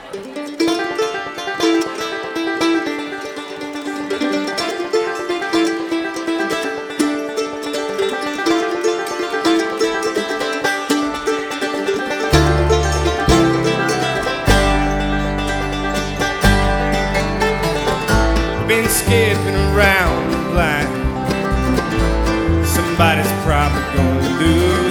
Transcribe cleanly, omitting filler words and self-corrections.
Been skipping around the line. Somebody's probably gonna lose.